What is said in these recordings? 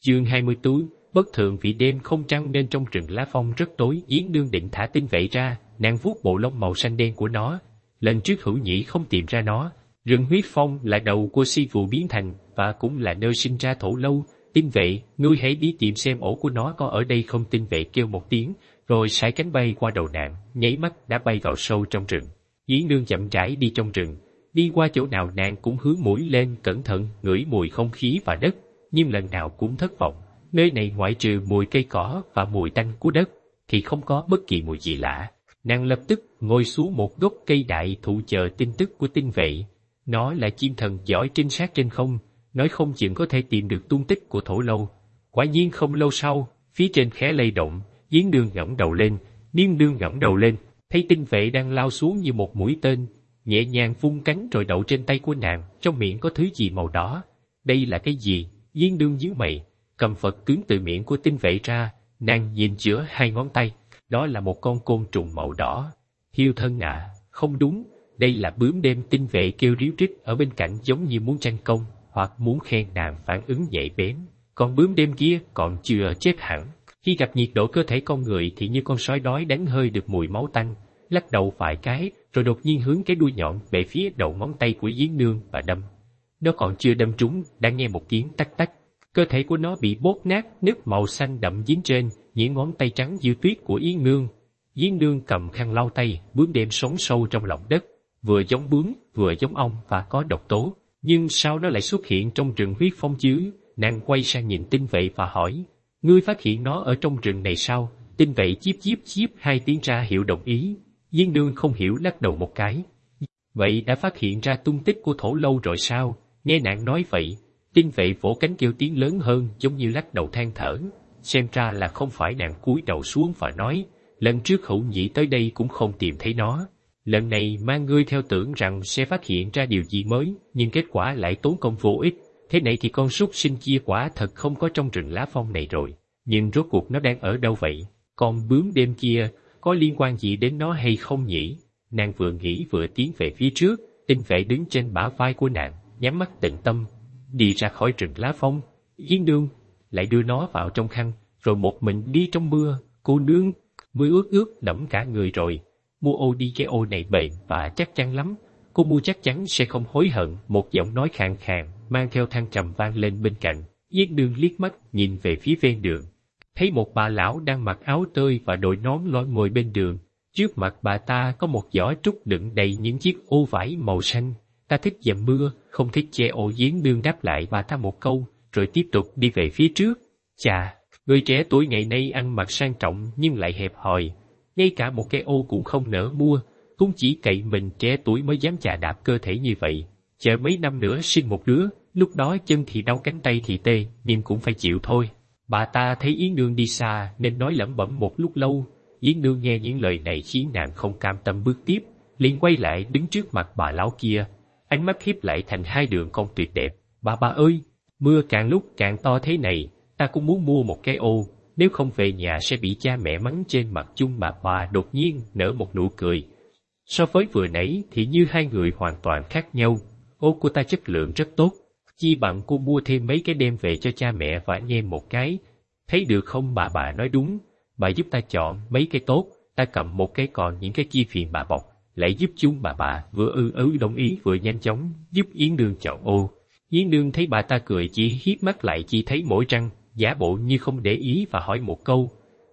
Chương 24, bất thường vì đêm không trăng nên trong rừng lá phong rất tối. Yến Nương định thả tinh vệ ra, nàng vuốt bộ lông màu xanh đen của nó. Lần trước Hữu Nhĩ không tìm ra nó. Rừng huyết phong là đầu của si vụ biến thành và cũng là nơi sinh ra Thổ Lâu. Tinh vệ, ngươi hãy đi tìm xem ổ của nó có ở đây không. Tinh vệ kêu một tiếng, rồi sải cánh bay qua đầu nàng, nháy mắt đã bay vào sâu trong rừng. Yến Nương chậm rãi đi trong rừng, đi qua chỗ nào nàng cũng hướng mũi lên cẩn thận ngửi mùi không khí và đất, nhưng lần nào cũng thất vọng. Nơi này ngoại trừ mùi cây cỏ và mùi tanh của đất, thì không có bất kỳ mùi gì lạ. Nàng lập tức ngồi xuống một gốc cây đại thụ chờ tin tức của tinh vệ. Nó là chim thần giỏi trinh sát trên không, nói không chừng có thể tìm được tung tích của Thổ Lâu. Quả nhiên không lâu sau, phía trên khẽ lay động, Yến Nương ngẩng đầu lên, Niên Nương ngẩng đầu lên, thấy tinh vệ đang lao xuống như một mũi tên, nhẹ nhàng vung cánh rồi đậu trên tay của nàng, trong miệng có thứ gì màu đỏ. Đây là cái gì? Yến Nương nhíu mày, cầm vật cứng từ miệng của tinh vệ ra, nàng nhìn giữa hai ngón tay, đó là một con côn trùng màu đỏ. Hiêu thân ạ, không đúng, đây là bướm đêm. Tinh vệ kêu ríu rít ở bên cạnh giống như muốn tranh công, hoặc muốn khen nàng phản ứng nhạy bén. Còn bướm đêm kia còn chưa chết hẳn. Khi gặp nhiệt độ cơ thể con người thì như con sói đói đánh hơi được mùi máu tanh, lắc đầu vài cái, rồi đột nhiên hướng cái đuôi nhọn về phía đầu ngón tay của Yến Nương và đâm. Nó còn chưa đâm trúng, đã nghe một tiếng tách tách. Cơ thể của nó bị bóp nát, nước màu xanh đậm dính trên những ngón tay trắng như tuyết của Yến Nương. Yến Nương cầm khăn lau tay. Bướm đêm sống sâu trong lòng đất, vừa giống bướm, vừa giống ong và có độc tố. Nhưng sao nó lại xuất hiện trong rừng huyết phong chứ? Nàng quay sang nhìn tinh vệ và hỏi, ngươi phát hiện nó ở trong rừng này sao? Tinh vệ chíp chíp chíp hai tiếng ra hiệu đồng ý. Yến Nương không hiểu lắc đầu một cái. Vậy đã phát hiện ra tung tích của Thổ Lâu rồi sao? Nghe nàng nói vậy, tinh vệ vỗ cánh kêu tiếng lớn hơn, giống như lắc đầu than thở. Xem ra là không phải. Nàng cúi đầu xuống và nói, lần trước Hữu Nhĩ tới đây cũng không tìm thấy nó. Lần này mang ngươi theo tưởng rằng sẽ phát hiện ra điều gì mới, nhưng kết quả lại tốn công vô ích. Thế này thì con súc sinh kia quả thật không có trong rừng lá phong này rồi. Nhưng rốt cuộc nó đang ở đâu vậy? Con bướm đêm kia có liên quan gì đến nó hay không nhỉ? Nàng vừa nghĩ vừa tiến về phía trước. Tinh vệ đứng trên bả vai của nàng, nhắm mắt tĩnh tâm, đi ra khỏi rừng lá phong. Yến Nương lại đưa nó vào trong khăn, rồi một mình đi trong mưa. Cô nương, mưa ướt ướt đẫm cả người rồi. Mua ô đi, cái ô này bền và chắc chắn lắm. Cô mua chắc chắn sẽ không hối hận. Một giọng nói khàn khàn mang theo thăng trầm vang lên bên cạnh. Yến Nương liếc mắt nhìn về phía ven đường, thấy một bà lão đang mặc áo tơi và đội nón loi ngồi bên đường. Trước mặt bà ta có một giỏ trúc đựng đầy những chiếc ô vải màu xanh. Ta thích dầm mưa, không thích che ô. Yến Nương đáp lại bà ta một câu, rồi tiếp tục đi về phía trước. Chà, người trẻ tuổi ngày nay ăn mặc sang trọng nhưng lại hẹp hòi, ngay cả một cái ô cũng không nỡ mua, cũng chỉ cậy mình trẻ tuổi mới dám chà đạp cơ thể như vậy. Chờ mấy năm nữa sinh một đứa, lúc đó chân thì đau cánh tay thì tê, nhưng cũng phải chịu thôi. Bà ta thấy Yến Nương đi xa nên nói lẩm bẩm một lúc lâu. Yến Nương nghe những lời này khiến nàng không cam tâm bước tiếp, liền quay lại đứng trước mặt bà lão kia, ánh mắt hiếp lại thành hai đường cong tuyệt đẹp. Bà ơi, mưa càng lúc càng to thế này, ta cũng muốn mua một cái ô, nếu không về nhà sẽ bị cha mẹ mắng trên mặt chung. Bà đột nhiên nở một nụ cười. So với vừa nãy thì như hai người hoàn toàn khác nhau. Ô của ta chất lượng rất tốt, chi bằng cô mua thêm mấy cái đem về cho cha mẹ và anh em một cái. Thấy được không? Bà nói đúng, bà giúp ta chọn mấy cái tốt, ta cầm một cái, còn những cái kia phiền bà bọc lại giúp chúng. Bà vừa đồng ý vừa nhanh chóng giúp Yến Nương chọn ô. Yến Nương thấy bà ta cười chỉ hiếp mắt lại, chỉ thấy mỏi răng, giả bộ như không để ý và hỏi một câu,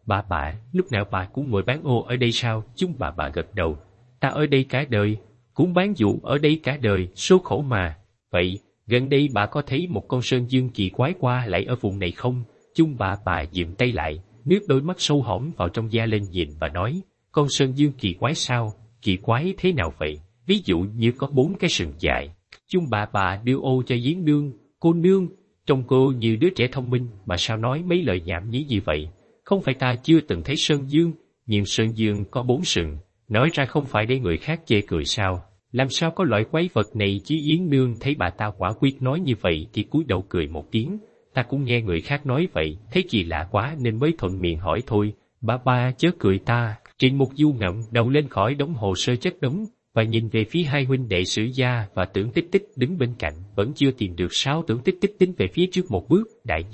bà lúc nào bà cũng ngồi bán ô ở đây sao? Chúng bà gật đầu. Ta ở đây cả đời, cũng bán dụ ở đây cả đời, số khổ mà. Vậy gần đây bà có thấy một con sơn dương kỳ quái qua lại ở vùng này không? Chúng bà dừng tay lại, nước đôi mắt sâu hõm vào trong da lên nhìn và nói, con sơn dương kỳ quái sao? Kỳ quái thế nào vậy? Ví dụ như có 4 cái sừng dài. Chúng bà đưa ô cho Yến Nương. Cô nương, trông cô như đứa trẻ thông minh mà sao nói mấy lời nhảm nhí như vậy? Không phải ta chưa từng thấy sơn dương, nhưng sơn dương có 4 sừng, nói ra không phải để người khác chê cười sao? Làm sao có loại quái vật này chứ? Yến Nương thấy bà ta quả quyết nói như vậy thì cúi đầu cười một tiếng. Ta cũng nghe người khác nói vậy, thấy kỳ lạ quá nên mới thuận miệng hỏi thôi. Ba chớ cười ta. Trịnh Mục Du ngẩng đầu lên khỏi đống hồ sơ chất đống và nhìn về phía hai huynh đệ Sử Gia và Tưởng Tích Tích đứng bên cạnh. Vẫn chưa tìm được sao? Tưởng Tích Tích tính về phía trước một bước. Đại nhân,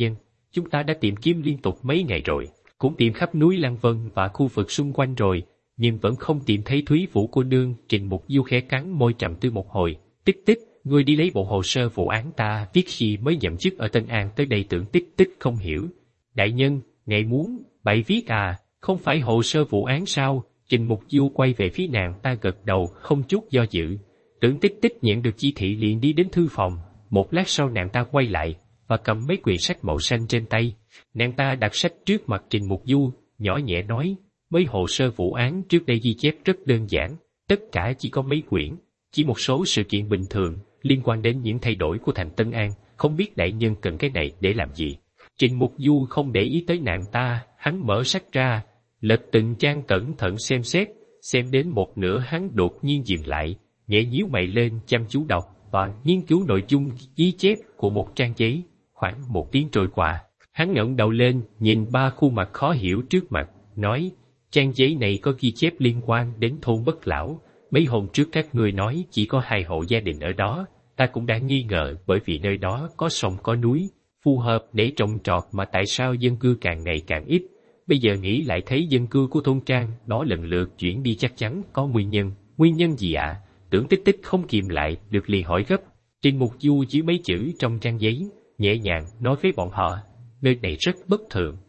chúng ta đã tìm kiếm liên tục mấy ngày rồi, cũng tìm khắp núi Lăng Vân và khu vực xung quanh rồi, nhưng vẫn không tìm thấy Thúy Vũ cô nương. Trình Mục Du khẽ cắn môi trầm tư một hồi. Tích Tích, ngươi đi lấy bộ hồ sơ vụ án ta viết khi mới nhậm chức ở Tân An tới đây. Tưởng Tích Tích không hiểu. Đại nhân, ngài muốn bày viết à, không phải hồ sơ vụ án sao? Trình Mục Du quay về phía nàng ta gật đầu, không chút do dự. Tưởng Tích Tích nhận được chỉ thị liền đi đến thư phòng. Một lát sau nàng ta quay lại và cầm mấy quyển sách màu xanh trên tay. Nàng ta đặt sách trước mặt Trình Mục Du, nhỏ nhẹ nói, mấy hồ sơ vụ án trước đây ghi chép rất đơn giản, tất cả chỉ có mấy quyển, chỉ một số sự kiện bình thường liên quan đến những thay đổi của thành Tân An, không biết đại nhân cần cái này để làm gì. Trình Mục Du không để ý tới nàng ta, hắn mở sách ra, lật từng trang cẩn thận xem đến một nửa hắn đột nhiên dừng lại, nhẹ nhíu mày lên chăm chú đọc và nghiên cứu nội dung ghi chép của một trang giấy. Khoảng 1 tiếng trôi qua, hắn ngẩng đầu lên nhìn 3 khuôn mặt khó hiểu trước mặt, nói, trang giấy này có ghi chép liên quan đến thôn Bất Lão. Mấy hôm trước các ngươi nói chỉ có 2 hộ gia đình ở đó, ta cũng đã nghi ngờ bởi vì nơi đó có sông có núi, phù hợp để trồng trọt mà tại sao dân cư càng ngày càng ít. Bây giờ nghĩ lại thấy dân cư của thôn Trang đó lần lượt chuyển đi chắc chắn có nguyên nhân. Nguyên nhân gì ạ? Tưởng Tích Tích không kìm lại được liền hỏi gấp. Trình Mục Du chỉ mấy chữ trong trang giấy, nhẹ nhàng nói với bọn họ, nơi này rất bất thường,